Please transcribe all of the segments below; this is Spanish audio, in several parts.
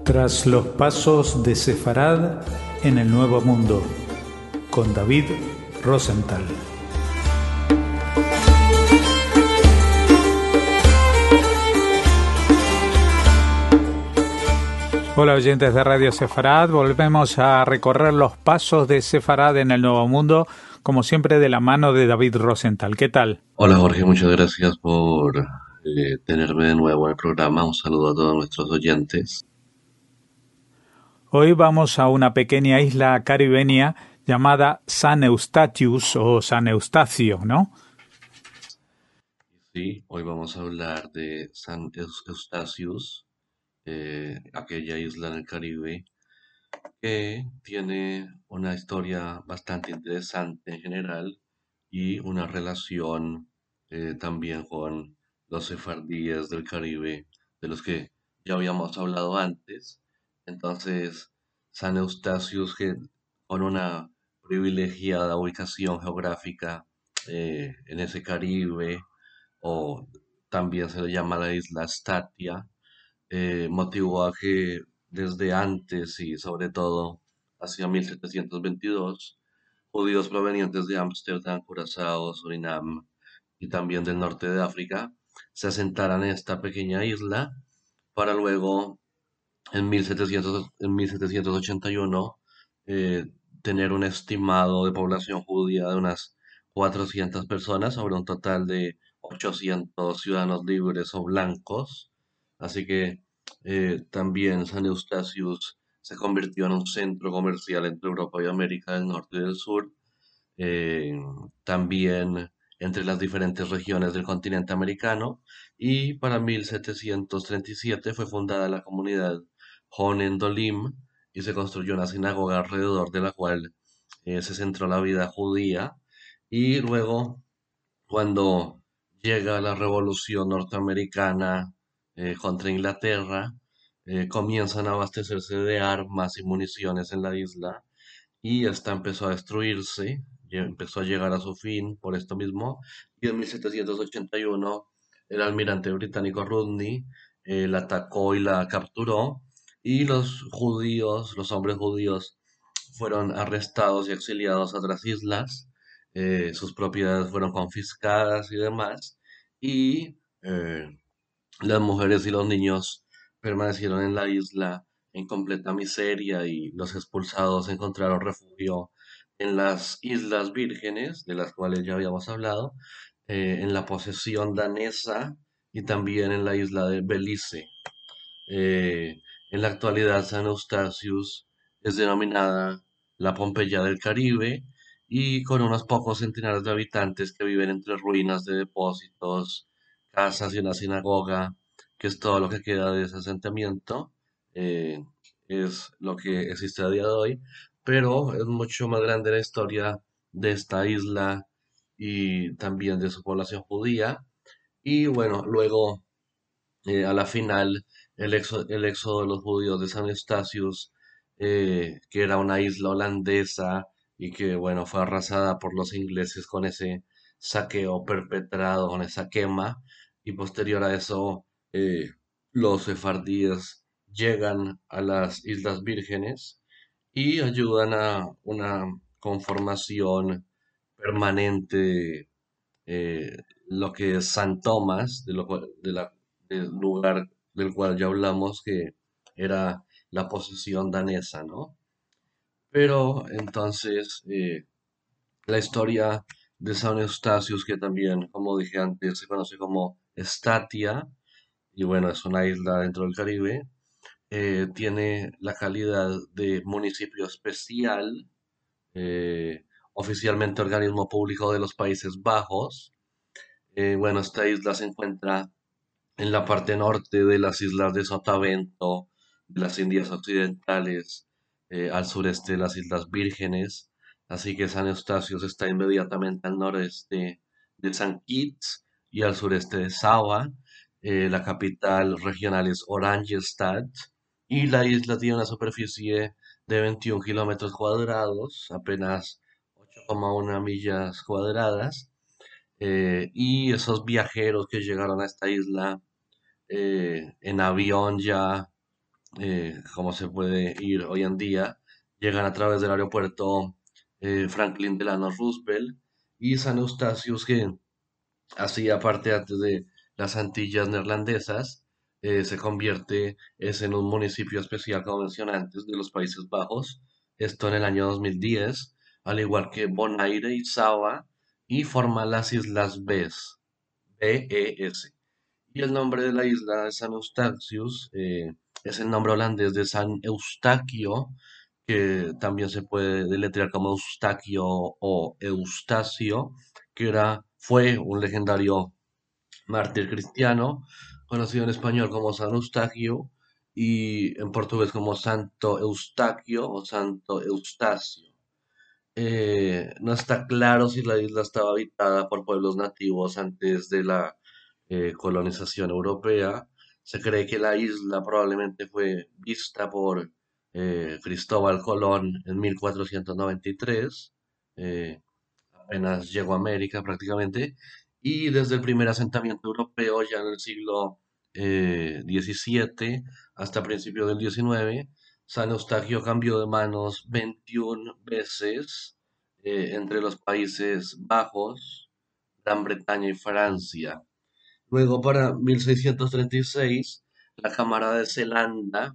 Tras los pasos de Sefarad en el Nuevo Mundo, con David Rosenthal. Hola oyentes de Radio Sefarad, volvemos a recorrer los pasos de Sefarad en el Nuevo Mundo, como siempre de la mano de David Rosenthal. ¿Qué tal? Hola Jorge, muchas gracias por tenerme de nuevo en el programa. Un saludo a todos nuestros oyentes. Hoy vamos a una pequeña isla caribeña llamada San Eustatius o San Eustacio, ¿no? Sí, hoy vamos a hablar de San Eustatius, aquella isla en el Caribe que tiene una historia bastante interesante en general y una relación también con los sefardíes del Caribe, de los que ya habíamos hablado antes. Entonces, San Eustatius, que con una privilegiada ubicación geográfica en ese Caribe, o también se le llama la isla Statia, motivó a que desde antes y sobre todo hacia 1722, judíos provenientes de Ámsterdam, Curazao, Surinam y también del norte de África se asentaran en esta pequeña isla para luego en 1781 eh, tener un estimado de población judía de unas 400 personas sobre un total de 800 ciudadanos libres o blancos. Así que también San Eustatius se convirtió en un centro comercial entre Europa y América del Norte y del Sur, eh, también entre las diferentes regiones del continente americano, y para 1737 fue fundada la comunidad Honen Dolim y se construyó una sinagoga alrededor de la cual se centró la vida judía. Y luego, cuando llega la Revolución Norteamericana contra Inglaterra, comienzan a abastecerse de armas y municiones en la isla y esta empezó a destruirse, y empezó a llegar a su fin por esto mismo, y en 1781 el almirante británico Rodney la atacó y la capturó, y los judíos, los hombres judíos, fueron arrestados y exiliados a otras islas, sus propiedades fueron confiscadas y demás, y las mujeres y los niños permanecieron en la isla en completa miseria y los expulsados encontraron refugio en las Islas Vírgenes, de las cuales ya habíamos hablado, en la posesión danesa y también en la isla de Belice. En la actualidad, San Eustatius es denominada la Pompeya del Caribe y con unos pocos centenares de habitantes que viven entre ruinas de depósitos, casas y una sinagoga, que es todo lo que queda de ese asentamiento, eh, es lo que existe a día de hoy, pero es mucho más grande la historia de esta isla y también de su población judía. Y bueno, luego a la final el éxodo de los judíos de San Eustatius, que era una isla holandesa y que, bueno, fue arrasada por los ingleses con ese saqueo perpetrado, con esa quema, y posterior a eso, los sefardíes llegan a las Islas Vírgenes y ayudan a una conformación permanente, lo que es San Tomás, del lugar del cual ya hablamos, que era la posesión danesa, ¿no? Pero entonces la historia de San Eustatius, que también, como dije antes, se conoce como Estatia, y bueno, es una isla dentro del Caribe, tiene la calidad de municipio especial, oficialmente organismo público de los Países Bajos. Bueno, esta isla se encuentra en la parte norte de las islas de Sotavento, de las Indias Occidentales, al sureste de las Islas Vírgenes. Así que San Eustacio está inmediatamente al noreste de San Kitts y al sureste de Saba. La capital regional es Oranjestad y la isla tiene una superficie de 21 kilómetros cuadrados, apenas 8,1 millas cuadradas. Y esos viajeros que llegaron a esta isla en avión ya como se puede ir hoy en día, llegan a través del aeropuerto Franklin Delano Roosevelt y San Eustatius, que hacía parte antes de las Antillas neerlandesas, se convierte es en un municipio especial, como mencioné antes, de los Países Bajos, esto en el año 2010, al igual que Bonaire y Saba, y forma las Islas BES. Y el nombre de la isla de San Eustatius es el nombre holandés de San Eustaquio, que también se puede deletrear como Eustaquio o Eustacio, que fue un legendario mártir cristiano, conocido en español como San Eustaquio y en portugués como Santo Eustaquio o Santo Eustacio. No está claro si la isla estaba habitada por pueblos nativos antes de la colonización europea. Se cree que la isla probablemente fue vista por Cristóbal Colón en 1493. eh, Apenas llegó a América prácticamente, y desde el primer asentamiento europeo ya en el siglo XVII hasta principios del XIX, San Eustaquio cambió de manos 21 veces entre los Países Bajos, Gran Bretaña y Francia. Luego, para 1636, la Cámara de Zelanda,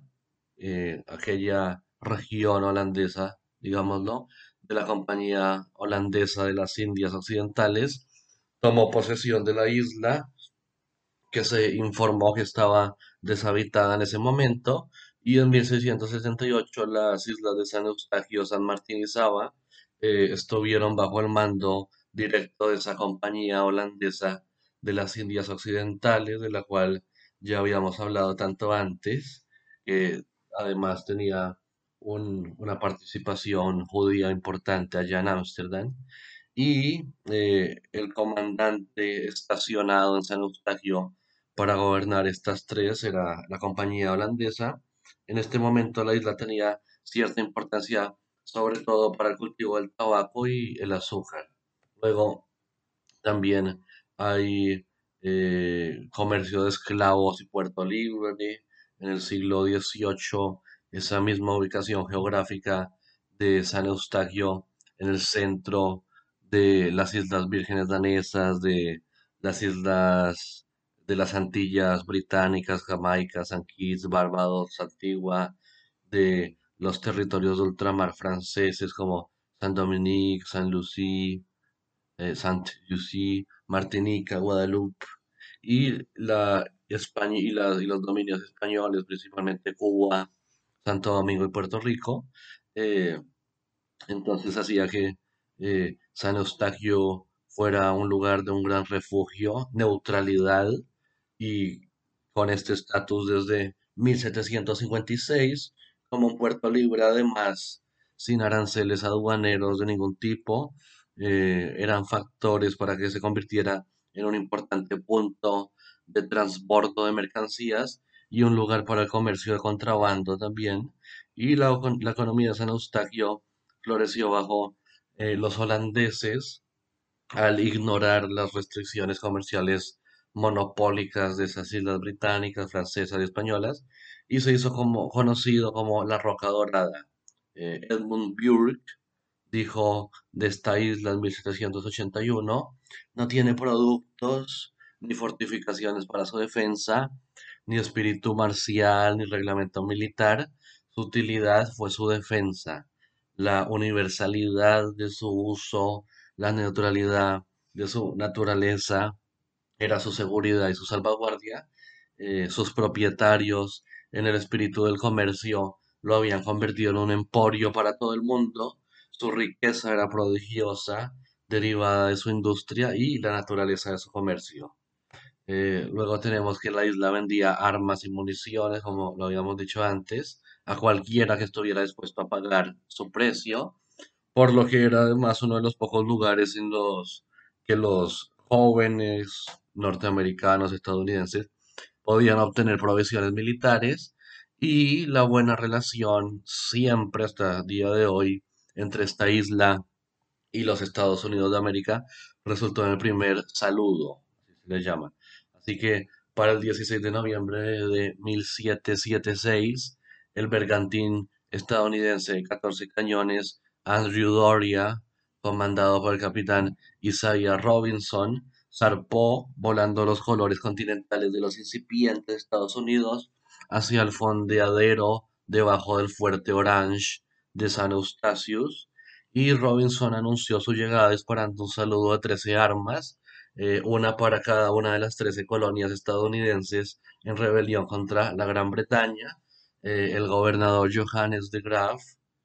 aquella región holandesa, digámoslo, de la Compañía Holandesa de las Indias Occidentales, tomó posesión de la isla, que se informó que estaba deshabitada en ese momento, y en 1668 las islas de San Eustaquio, San Martín y Saba estuvieron bajo el mando directo de esa compañía holandesa de las Indias Occidentales, de la cual ya habíamos hablado tanto antes, que además tenía una participación judía importante allá en Ámsterdam. Y el comandante estacionado en San Eustaquio para gobernar estas tres era la compañía holandesa. En este momento la isla tenía cierta importancia, sobre todo para el cultivo del tabaco y el azúcar. Luego también hay comercio de esclavos y puerto libre. En el siglo XVIII, esa misma ubicación geográfica de San Eustaquio en el centro de las Islas Vírgenes Danesas, de las islas de las Antillas Británicas, Jamaica, San Kitts, Barbados, Antigua, de los territorios de ultramar franceses como San Dominique, San Lucie, Saint-Lucie, Martinica, Guadalupe y la España y los dominios españoles, principalmente Cuba, Santo Domingo y Puerto Rico. eh, entonces hacía que San Eustaquio fuera un lugar de un gran refugio, neutralidad, y con este estatus desde 1756 como un puerto libre, además sin aranceles aduaneros de ningún tipo. Eran factores para que se convirtiera en un importante punto de transbordo de mercancías y un lugar para el comercio de contrabando también. Y la economía de San Eustaquio floreció bajo los holandeses al ignorar las restricciones comerciales monopólicas de esas islas británicas, francesas y españolas, y se hizo conocido como la Roca Dorada. Edmund Burke dijo de esta isla en 1781: no tiene productos ni fortificaciones para su defensa, ni espíritu marcial, ni reglamento militar. Su utilidad fue su defensa, la universalidad de su uso, la neutralidad de su naturaleza, era su seguridad y su salvaguardia. Sus propietarios, en el espíritu del comercio, lo habían convertido en un emporio para todo el mundo. Su riqueza era prodigiosa, derivada de su industria y la naturaleza de su comercio. Luego tenemos que la isla vendía armas y municiones, como lo habíamos dicho antes, a cualquiera que estuviera dispuesto a pagar su precio, por lo que era además uno de los pocos lugares en los que los jóvenes norteamericanos, estadounidenses, podían obtener provisiones militares, y la buena relación siempre hasta el día de hoy entre esta isla y los Estados Unidos de América resultó en el primer saludo, así se le llama. Así que para el 16 de noviembre de 1776, el bergantín estadounidense de 14 cañones Andrew Doria, comandado por el capitán Isaiah Robinson, zarpó volando los colores continentales de los incipientes Estados Unidos hacia el fondeadero debajo del fuerte Orange de San Eustatius, y Robinson anunció su llegada disparando un saludo de 13 armas, una para cada una de las 13 colonias estadounidenses en rebelión contra la Gran Bretaña. El gobernador Johannes de Graaf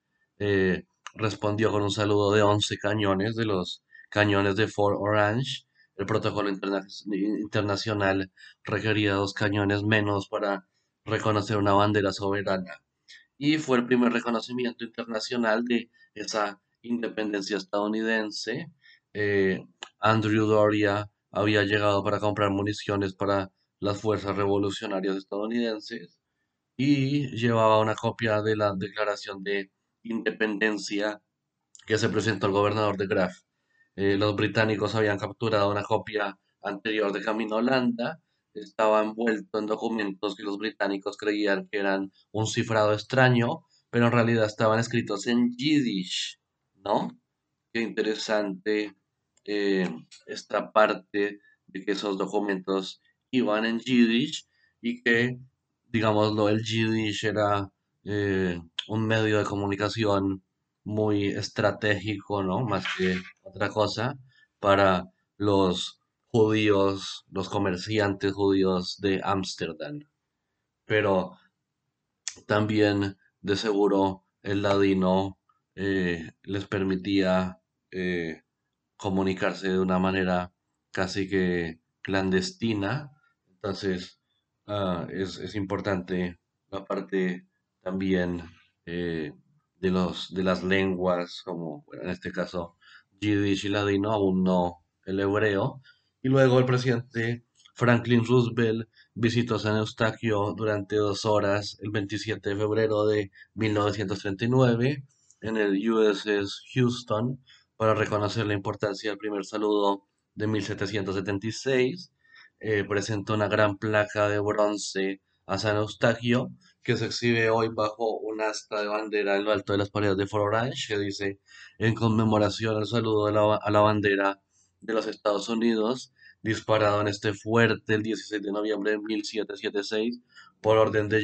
eh, respondió con un saludo de 11 cañones de los cañones de Fort Orange. El protocolo internacional requería 2 cañones menos para reconocer una bandera soberana, y fue el primer reconocimiento internacional de esa independencia estadounidense. Eh, Andrew Doria había llegado para comprar municiones para las fuerzas revolucionarias estadounidenses y llevaba una copia de la Declaración de Independencia que se presentó al gobernador de Graaf. Los británicos habían capturado una copia anterior de camino a Holanda, estaba envuelto en documentos que los británicos creían que eran un cifrado extraño, pero en realidad estaban escritos en Yiddish, ¿no? Qué interesante eh, esta parte de que esos documentos iban en Yiddish y que, digámoslo, el Yiddish era un medio de comunicación muy estratégico, ¿no? Más que otra cosa, para los judíos, los comerciantes judíos de Ámsterdam. Pero también, de seguro, el ladino les permitía eh, comunicarse de una manera casi que clandestina. Entonces, es importante la parte también eh, de las lenguas, como bueno, en este caso Yiddish y ladino, aún no el hebreo. Y luego el presidente Franklin Roosevelt visitó San Eustaquio durante 2 horas el 27 de febrero de 1939 en el USS Houston para reconocer la importancia del primer saludo de 1776. Presentó una gran placa de bronce a San Eustaquio que se exhibe hoy bajo un asta de bandera en lo alto de las paredes de Fort Orange, que dice en conmemoración al saludo a la bandera de los Estados Unidos, disparado en este fuerte el 16 de noviembre de 1776 por orden de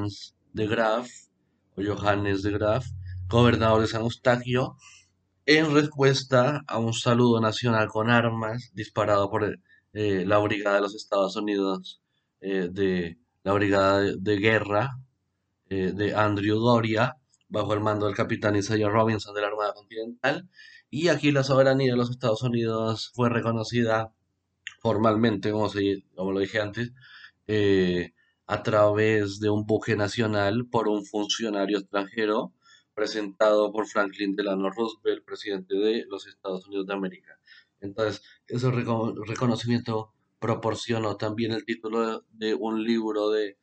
Johannes de Graaf, gobernador de San Eustaquio, en respuesta a un saludo nacional con armas disparado por la Brigada de los Estados Unidos, de la Brigada de Guerra de Andrew Doria, bajo el mando del capitán Isaiah Robinson de la Armada Continental. Y aquí la soberanía de los Estados Unidos fue reconocida formalmente, como lo dije antes, eh, a través de un buque nacional por un funcionario extranjero presentado por Franklin Delano Roosevelt, presidente de los Estados Unidos de América. Entonces, ese reconocimiento proporcionó también el título de un libro de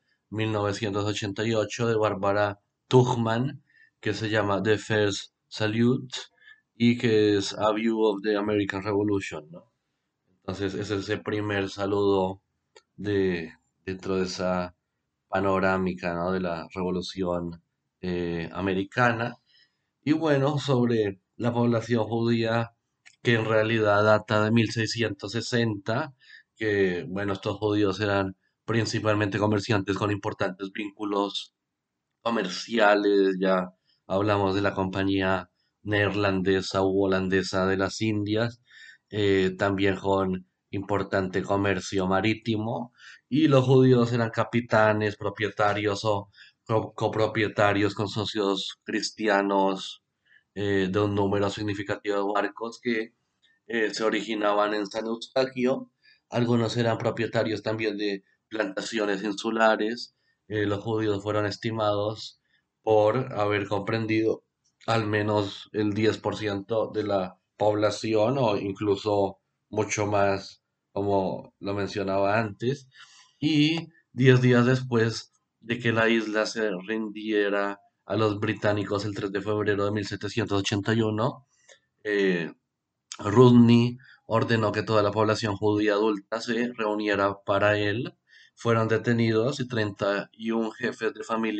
1988 de Barbara Tuchman, que se llama The First Salute y que es A View of the American Revolution, ¿no? Entonces, ese es el primer saludo de, dentro de esa panorámica, ¿no? De la Revolución Americana. Y bueno, sobre la población judía, que en realidad data de 1660, que bueno, estos judíos eran principalmente comerciantes con importantes vínculos comerciales, ya hablamos de la compañía neerlandesa u holandesa de las Indias, también con importante comercio marítimo, y los judíos eran capitanes, propietarios o copropietarios con socios cristianos de un número significativo de barcos que se originaban en San Eustaquio. Algunos eran propietarios también de plantaciones insulares. Los judíos fueron estimados por haber comprendido al menos el 10% de la población o incluso mucho más, como lo mencionaba antes. Y 10 días después de que la isla se rindiera a los británicos el 3 de febrero de 1781, eh, Rodney ordenó que toda la población judía adulta se reuniera para él. Fueron detenidos y 31 jefes de familia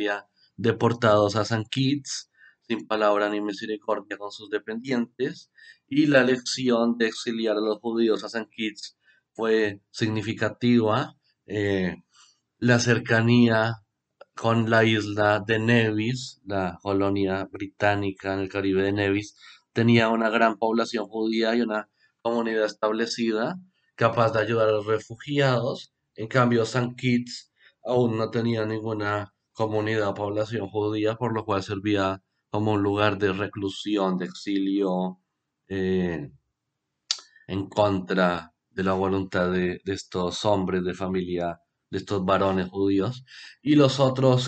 deportados a San Kitts, sin palabra ni misericordia con sus dependientes, y la elección de exiliar a los judíos a San Kitts fue significativa. eh, la cercanía con la isla de Nevis, la colonia británica en el Caribe de Nevis, tenía una gran población judía y una comunidad establecida capaz de ayudar a los refugiados. En cambio, San Kitts aún no tenía ninguna comunidad o población judía, por lo cual servía como un lugar de reclusión, de exilio, eh, en contra de la voluntad de estos hombres de familia, de estos varones judíos, y los otros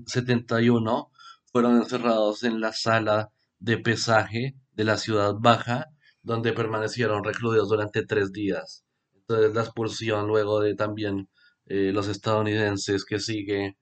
71 fueron encerrados en la sala de pesaje de la ciudad baja, donde permanecieron recluidos durante 3 días. Entonces la expulsión luego de también los estadounidenses que sigue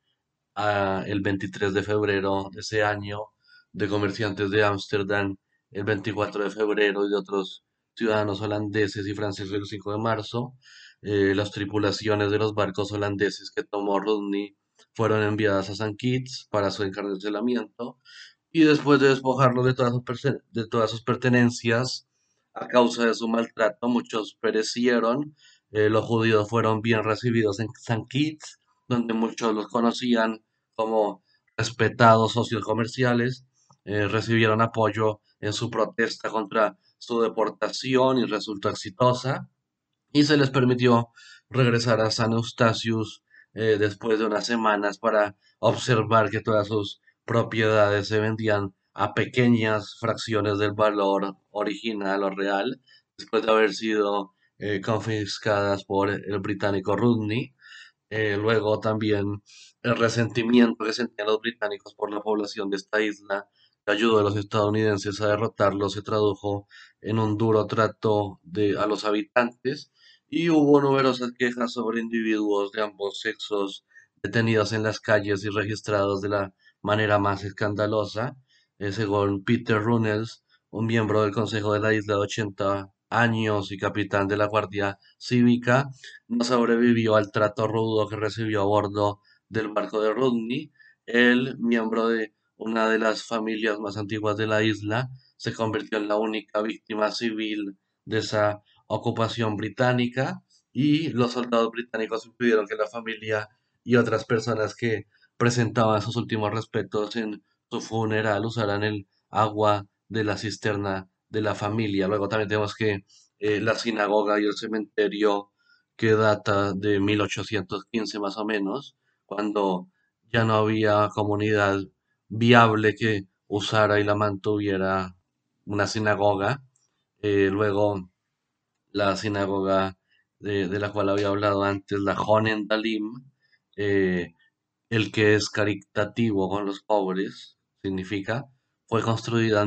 el 23 de febrero de ese año, de comerciantes de Ámsterdam el 24 de febrero y de otros ciudadanos holandeses y franceses el 5 de marzo. Las tripulaciones de los barcos holandeses que tomó Rodney fueron enviadas a San Kitts para su encarcelamiento y después de despojarlo de de todas sus pertenencias, a causa de su maltrato, muchos perecieron. Los judíos fueron bien recibidos en San Kitts, donde muchos los conocían como respetados socios comerciales. Recibieron apoyo en su protesta contra su deportación y resultó exitosa y se les permitió regresar a San Eustatius después de unas semanas para observar que todas sus propiedades se vendían a pequeñas fracciones del valor original o real, después de haber sido confiscadas por el británico Rodney. Luego también el resentimiento que sentían los británicos por la población de esta isla, que ayudó a los estadounidenses a derrotarlos, se tradujo en un duro trato a los habitantes y hubo numerosas quejas sobre individuos de ambos sexos detenidos en las calles y registrados de la manera más escandalosa. Según Peter Runnels, un miembro del Consejo de la Isla de 80 años y capitán de la Guardia Cívica, no sobrevivió al trato rudo que recibió a bordo del barco de Rodney. Él, miembro de una de las familias más antiguas de la isla, se convirtió en la única víctima civil de esa ocupación británica y los soldados británicos impidieron que la familia y otras personas que presentaban sus últimos respetos en su funeral usaran el agua de la cisterna de la familia. Luego también tenemos que la sinagoga y el cementerio que data de 1815 más o menos, cuando ya no había comunidad viable que usara y la mantuviera una sinagoga. Luego la sinagoga de la cual había hablado antes, la Jonen Dalim, eh, el que es caritativo con los pobres, significa, fue construida en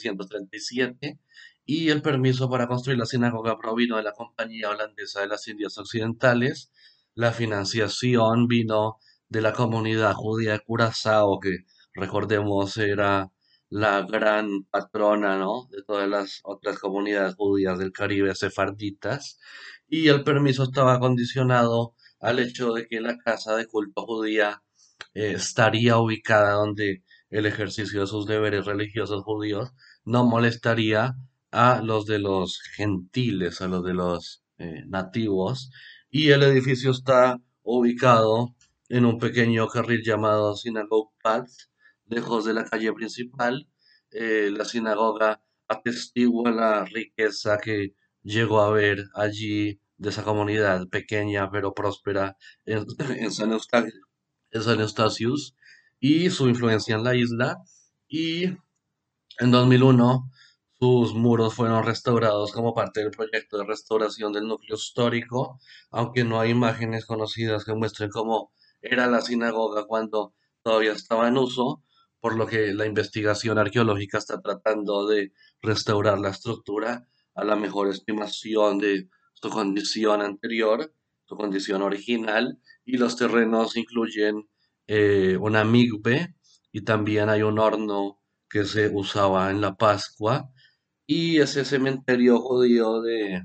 1737 y el permiso para construir la sinagoga provino de la Compañía Holandesa de las Indias Occidentales. La financiación vino de la comunidad judía de Curazao, que recordemos era la gran patrona, ¿no?, de todas las otras comunidades judías del Caribe sefarditas. Y el permiso estaba condicionado al hecho de que la casa de culto judía estaría ubicada donde el ejercicio de sus deberes religiosos judíos no molestaría a los de los gentiles, a los de los nativos, y el edificio está ubicado en un pequeño carril llamado Synagogue Path, lejos de la calle principal. La sinagoga atestigua la riqueza que llegó a haber allí de esa comunidad pequeña pero próspera en, en San Eustaquio, es Anastasius y su influencia en la isla. Y en 2001 sus muros fueron restaurados como parte del proyecto de restauración del núcleo histórico, aunque no hay imágenes conocidas que muestren cómo era la sinagoga cuando todavía estaba en uso, por lo que la investigación arqueológica está tratando de restaurar la estructura a la mejor estimación de su condición anterior, su condición original, y los terrenos incluyen una migbe y también hay un horno que se usaba en la Pascua y ese cementerio judío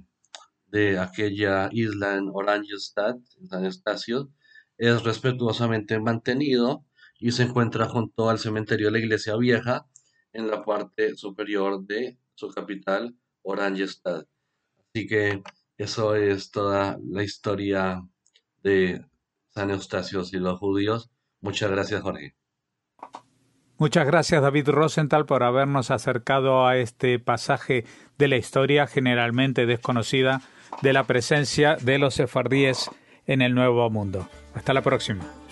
de aquella isla en Oranjestad, en San Eustacio, es respetuosamente mantenido y se encuentra junto al cementerio de la Iglesia Vieja en la parte superior de su capital, Oranjestad. Así que eso es toda la historia de San Eustacio y los judíos. Muchas gracias, Jorge. Muchas gracias, David Rosenthal, por habernos acercado a este pasaje de la historia generalmente desconocida de la presencia de los sefardíes en el Nuevo Mundo. Hasta la próxima.